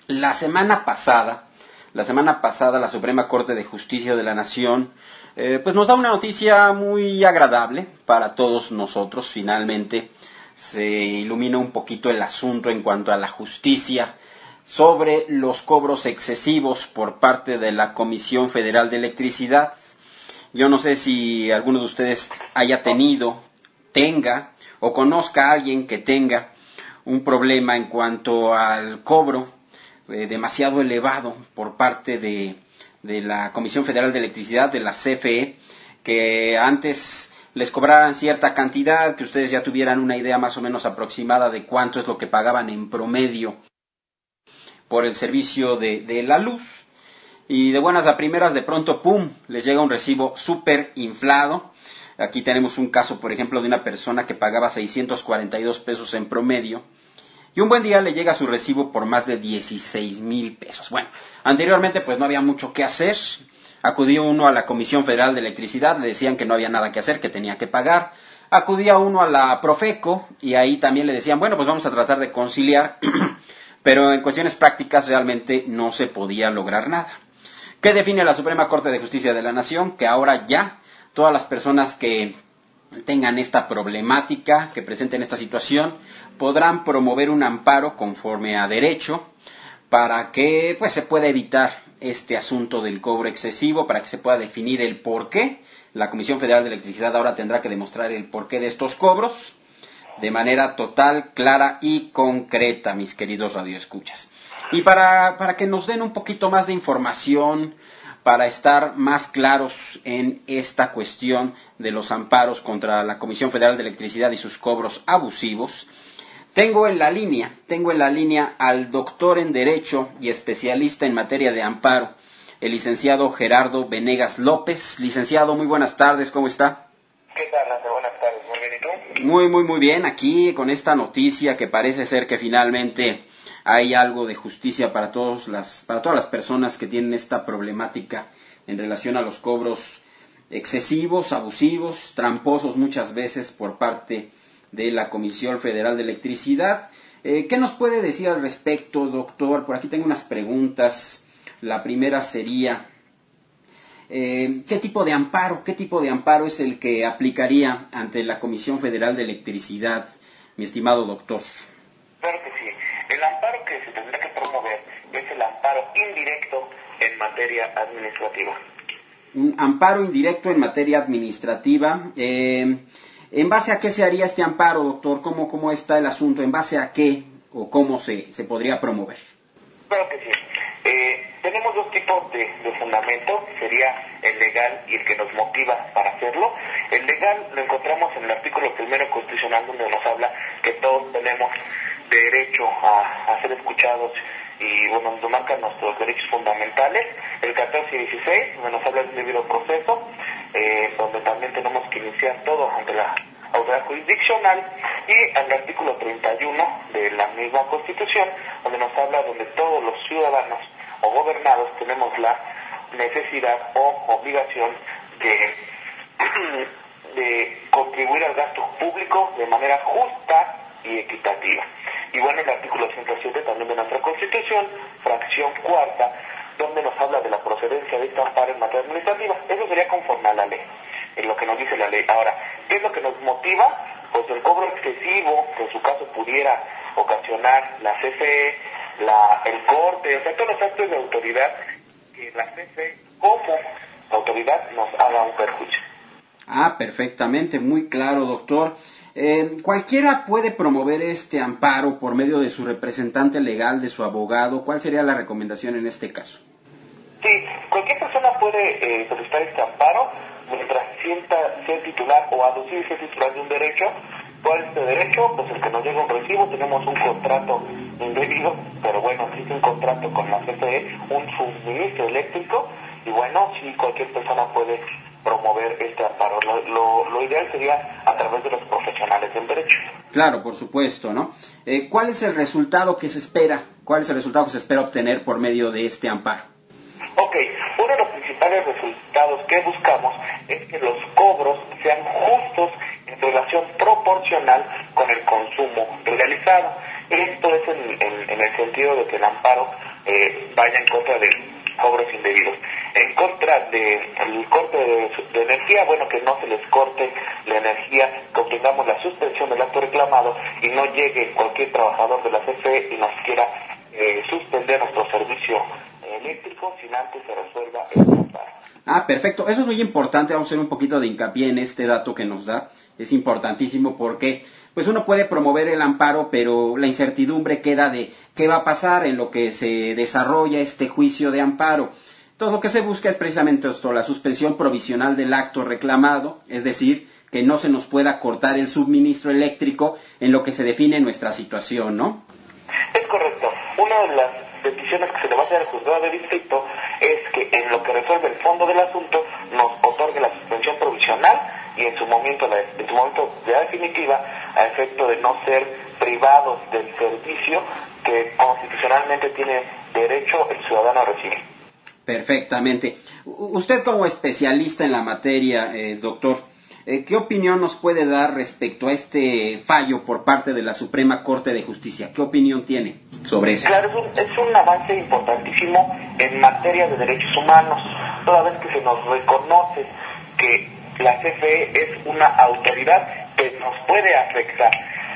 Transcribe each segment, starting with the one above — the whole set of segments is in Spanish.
La semana pasada, la Suprema Corte de Justicia de la Nación, pues nos da una noticia muy agradable para todos nosotros. Finalmente se ilumina un poquito el asunto en cuanto a la justicia sobre los cobros excesivos por parte de la Comisión Federal de Electricidad. Yo no sé si alguno de ustedes haya tenido, tenga o conozca a alguien que tenga un problema en cuanto al cobro demasiado elevado por parte de la Comisión Federal de Electricidad, de la CFE, que antes les cobraran cierta cantidad, que ustedes ya tuvieran una idea más o menos aproximada de cuánto es lo que pagaban en promedio por el servicio de la luz. Y de buenas a primeras, de pronto, ¡pum!, les llega un recibo súper inflado. Aquí tenemos un caso, por ejemplo, de una persona que pagaba 642 pesos en promedio, y un buen día le llega su recibo por más de 16,000 pesos. Bueno, anteriormente pues no había mucho que hacer. Acudió uno a la Comisión Federal de Electricidad, le decían que no había nada que hacer, que tenía que pagar. Acudía uno a la Profeco y ahí también le decían, bueno, pues vamos a tratar de conciliar, pero en cuestiones prácticas realmente no se podía lograr nada. ¿Qué define la Suprema Corte de Justicia de la Nación? Que ahora ya todas las personas que tengan esta problemática, que presenten esta situación, podrán promover un amparo conforme a derecho para que pues se pueda evitar este asunto del cobro excesivo, para que se pueda definir el porqué. La Comisión Federal de Electricidad ahora tendrá que demostrar el porqué de estos cobros de manera total, clara y concreta, mis queridos radioescuchas. Y para que nos den un poquito más de información, para estar más claros en esta cuestión de los amparos contra la Comisión Federal de Electricidad y sus cobros abusivos, tengo en la línea al doctor en Derecho y especialista en materia de amparo, el licenciado Gerardo Venegas López. Licenciado, muy buenas tardes, ¿cómo está? ¿Qué tal, Lance? Buenas tardes, muy bien, ¿y tú? Muy bien, aquí con esta noticia que parece ser que finalmente hay algo de justicia para todas las personas que tienen esta problemática en relación a los cobros excesivos, abusivos, tramposos muchas veces por parte de la Comisión Federal de Electricidad. ¿Qué nos puede decir al respecto, doctor? Por aquí tengo unas preguntas. La primera sería, ¿qué tipo de amparo es el que aplicaría ante la Comisión Federal de Electricidad, mi estimado doctor? Claro que sí. El amparo que se tendrá que promover es el amparo indirecto en materia administrativa. Un amparo indirecto en materia administrativa. ¿En base a qué se haría este amparo, doctor? ¿Cómo está el asunto? ¿En base a qué o cómo se podría promover? Claro que sí. Tenemos dos tipos de fundamento, sería el legal y el que nos motiva para hacerlo. El legal lo encontramos en el artículo 1 constitucional, donde nos habla que todos tenemos derecho a ser escuchados y bueno, nos marcan nuestros derechos fundamentales. El 14 y 16, donde nos habla del debido proceso, donde también tenemos que iniciar todo ante la autoridad jurisdiccional, y el artículo 31 de la misma Constitución, donde nos habla donde todos los ciudadanos o gobernados tenemos la necesidad o obligación de contribuir al gasto público de manera justa y equitativa. Y bueno, el artículo 107 también de nuestra Constitución, fracción cuarta, donde nos habla de la procedencia de este amparo en materia administrativa. Eso sería conforme a la ley, en lo que nos dice la ley. Ahora, ¿qué es lo que nos motiva? Pues el cobro excesivo, que en su caso pudiera ocasionar la CFE, el corte, o sea, todos los actos de autoridad que la CFE como autoridad nos haga un perjuicio. Perfectamente, muy claro, doctor. ¿Cualquiera puede promover este amparo por medio de su representante legal, de su abogado? ¿Cuál sería la recomendación en este caso? Sí, cualquier persona puede solicitar este amparo mientras sea titular o aducir ser titular de un derecho. ¿Cuál es este derecho? Pues el que nos llega un recibo, tenemos un contrato indebido, pero bueno, existe un contrato con la CFE, un suministro eléctrico, y bueno, sí, cualquier persona puede promover este amparo. Lo ideal sería a través de los profesionales del derecho. Claro, por supuesto, ¿no? ¿Cuál es el resultado que se espera? ¿Cuál es el resultado que se espera obtener por medio de este amparo? Ok, uno de los principales resultados que buscamos es que los cobros sean justos en relación proporcional con el consumo realizado. Esto es en el sentido de que el amparo vaya en contra de cobros indebidos. En contra del corte de energía, bueno, que no se les corte la energía, que obtengamos la suspensión del acto reclamado y no llegue cualquier trabajador de la CFE y nos quiera suspender nuestro servicio eléctrico sin antes se resuelva el amparo. Perfecto. Eso es muy importante. Vamos a hacer un poquito de hincapié en este dato que nos da. Es importantísimo porque pues uno puede promover el amparo, pero la incertidumbre queda de qué va a pasar en lo que se desarrolla este juicio de amparo. Todo lo que se busca es precisamente esto, la suspensión provisional del acto reclamado, es decir, que no se nos pueda cortar el suministro eléctrico en lo que se define nuestra situación, ¿no? Es correcto. Una de las peticiones que se le va a hacer al juzgado de distrito es que en lo que resuelve el fondo del asunto nos otorgue la suspensión provisional y en su momento ya definitiva, a efecto de no ser privados del servicio que constitucionalmente tiene derecho el ciudadano a recibir. Perfectamente. Usted como especialista en la materia, doctor, ¿qué opinión nos puede dar respecto a este fallo por parte de la Suprema Corte de Justicia? ¿Qué opinión tiene sobre eso? Claro, es un avance importantísimo en materia de derechos humanos, toda vez que se nos reconoce que la CFE es una autoridad que nos puede afectar.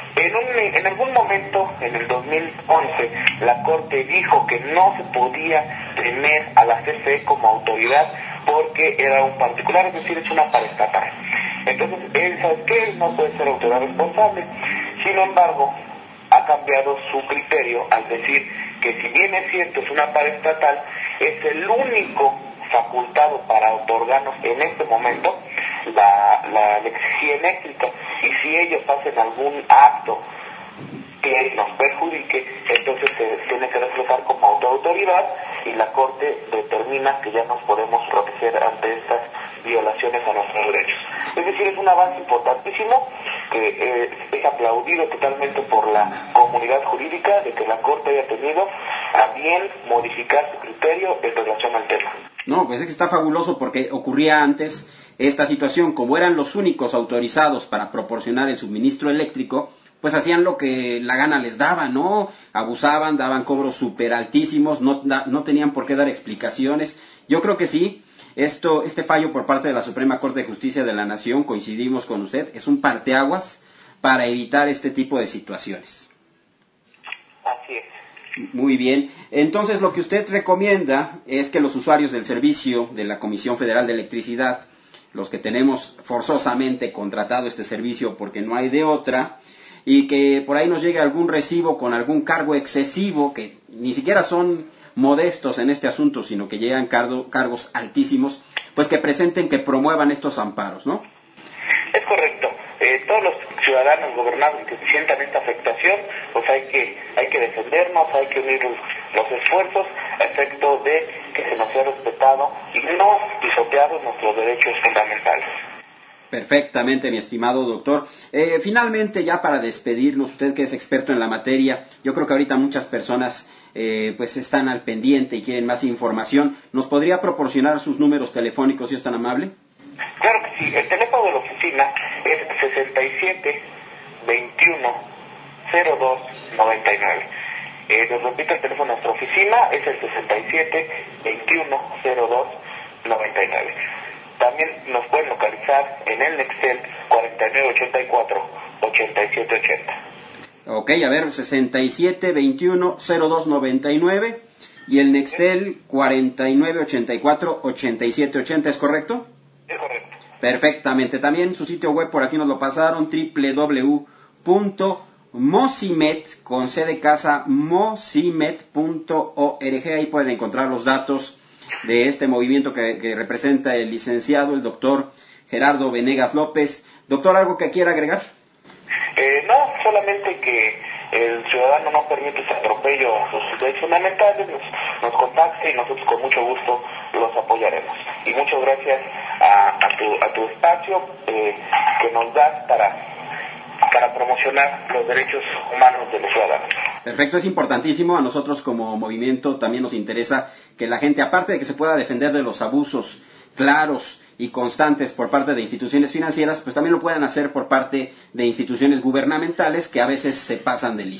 En algún momento, en el 2011, la Corte dijo que no se podía tener a la CFE como autoridad porque era un particular, es decir, es una paraestatal. Entonces, él sabe que no puede ser autoridad responsable. Sin embargo, ha cambiado su criterio al decir que si bien es cierto, es una paraestatal, es el único facultado para otorgarnos en este momento la energía eléctrica, y si ellos hacen algún acto que nos perjudique, entonces se tiene que reflejar como autoridad y la Corte determina que ya nos podemos proteger ante estas violaciones a nuestros derechos. Es decir, es un avance importantísimo que es aplaudido totalmente por la comunidad jurídica de que la Corte haya tenido a bien modificar su criterio en relación al tema. No, pues es que está fabuloso porque ocurría antes esta situación, como eran los únicos autorizados para proporcionar el suministro eléctrico, pues hacían lo que la gana les daba, ¿no? Abusaban, daban cobros súper altísimos, no tenían por qué dar explicaciones. Yo creo que sí, este fallo por parte de la Suprema Corte de Justicia de la Nación, coincidimos con usted, es un parteaguas para evitar este tipo de situaciones. Así es. Muy bien. Entonces, lo que usted recomienda es que los usuarios del servicio de la Comisión Federal de Electricidad, los que tenemos forzosamente contratado este servicio porque no hay de otra, y que por ahí nos llegue algún recibo con algún cargo excesivo, que ni siquiera son modestos en este asunto, sino que llegan cargos altísimos, pues que presenten, que promuevan estos amparos, ¿no? Es correcto. Todos los ciudadanos gobernados que sientan esta afectación, pues hay que defendernos, hay que unir los esfuerzos a efecto de que se nos sea respetado y no pisoteados nuestros derechos fundamentales. Perfectamente, mi estimado doctor. Finalmente, ya para despedirnos, usted que es experto en la materia, yo creo que ahorita muchas personas pues están al pendiente y quieren más información. ¿Nos podría proporcionar sus números telefónicos si es tan amable? Claro que sí. El teléfono de la oficina es 67 21 02 99. Les repito, el teléfono de nuestra oficina es el 67 21 02 99. También nos pueden localizar en el Nextel 4984 8780. Ok, a ver, 67 21 02 99 y el Nextel 4984 8780, ¿es correcto? Es correcto. Perfectamente. También su sitio web, por aquí nos lo pasaron, www.mosimet, con C de casa, mosimet.org. Ahí pueden encontrar los datos de este movimiento que representa el licenciado, el doctor Gerardo Venegas López. Doctor, ¿algo que quiera agregar? No, solamente que el ciudadano no permite ese atropello a sus derechos fundamentales, nos contacte y nosotros con mucho gusto los apoyaremos. Y muchas gracias a tu espacio que nos das para promocionar los derechos humanos de los ciudadanos. Perfecto, es importantísimo. A nosotros como movimiento también nos interesa que la gente, aparte de que se pueda defender de los abusos claros y constantes por parte de instituciones financieras, pues también lo puedan hacer por parte de instituciones gubernamentales que a veces se pasan de listos.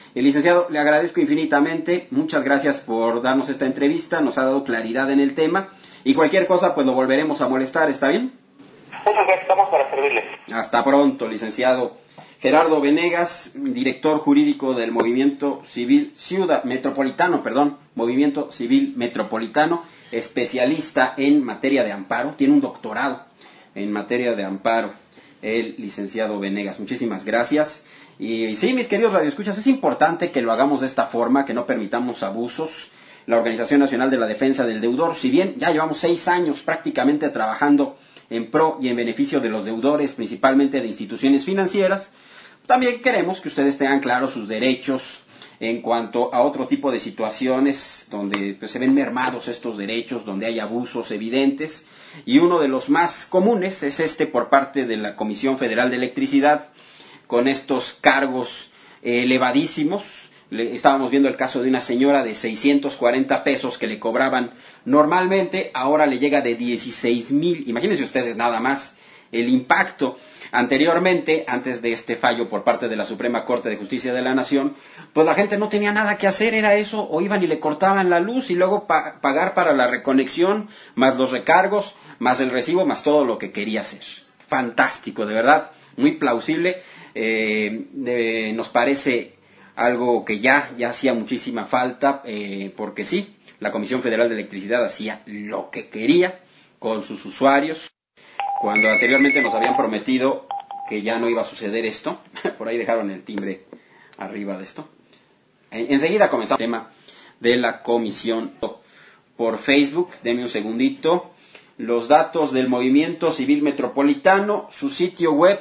Licenciado, le agradezco infinitamente, muchas gracias por darnos esta entrevista, nos ha dado claridad en el tema y cualquier cosa pues lo volveremos a molestar, ¿está bien? Muchas gracias, estamos para servirles. Hasta pronto, licenciado Gerardo Venegas, director jurídico del Movimiento Civil Movimiento Civil Metropolitano, especialista en materia de amparo, tiene un doctorado en materia de amparo, el licenciado Venegas. Muchísimas gracias. Y sí, mis queridos radioescuchas, es importante que lo hagamos de esta forma, que no permitamos abusos. La Organización Nacional de la Defensa del Deudor, si bien ya llevamos 6 años prácticamente trabajando en pro y en beneficio de los deudores, principalmente de instituciones financieras, también queremos que ustedes tengan claros sus derechos en cuanto a otro tipo de situaciones donde pues, se ven mermados estos derechos, donde hay abusos evidentes. Y uno de los más comunes es por parte de la Comisión Federal de Electricidad, con estos cargos elevadísimos. Estábamos viendo el caso de una señora de 640 pesos que le cobraban normalmente, ahora le llega de 16,000. Imagínense ustedes nada más el impacto. Anteriormente, antes de este fallo por parte de la Suprema Corte de Justicia de la Nación, pues la gente no tenía nada que hacer, era eso, o iban y le cortaban la luz y luego pagar para la reconexión, más los recargos, más el recibo, más todo lo que quería hacer. Fantástico, de verdad, muy plausible. Nos parece algo que ya hacía muchísima falta, porque sí, la Comisión Federal de Electricidad hacía lo que quería con sus usuarios, cuando anteriormente nos habían prometido que ya no iba a suceder esto. Por ahí dejaron el timbre arriba de esto. Enseguida comenzamos el tema de la comisión por Facebook. Denme un segundito. Los datos del Movimiento Civil Metropolitano, su sitio web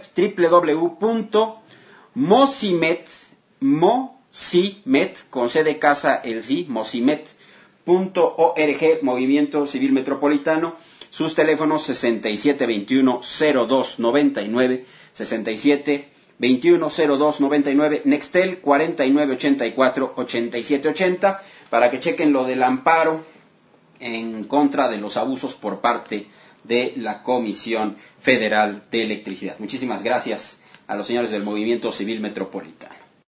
www.mocimet, con C de casa el sí, mocimet.org, Movimiento Civil Metropolitano. Sus teléfonos 6721-0299, 6721-0299, Nextel 4984-8780, para que chequen lo del amparo en contra de los abusos por parte de la Comisión Federal de Electricidad. Muchísimas gracias a los señores del Movimiento Civil Metropolitano.